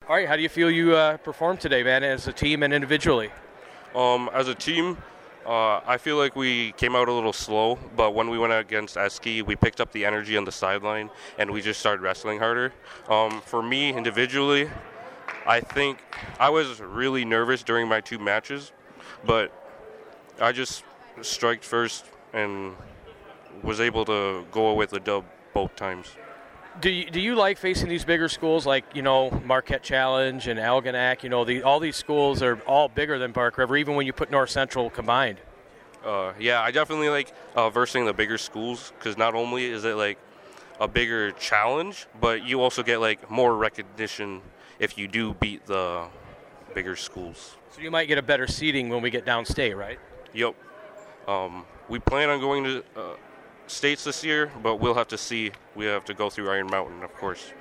All right, how do you feel you performed today, man, as a team and individually? As a team, I feel like we came out a little slow, but when we went out against Eski, we picked up the energy on the sideline and we just started wrestling harder. For me individually, I think I was really nervous during my two matches, but I just striked first and was able to go with the dub both times. Do you like facing these bigger schools like, Marquette Challenge and Algonac? All these schools are all bigger than Bark River, even when you put North Central combined. Yeah, I definitely like versing the bigger schools because not only is it like a bigger challenge, but you also get like more recognition if you do beat the bigger schools. So you might get a better seating when we get downstate, right? Yep. We plan on going to states this year, but we'll have to see. We have to go through Iron Mountain, of course.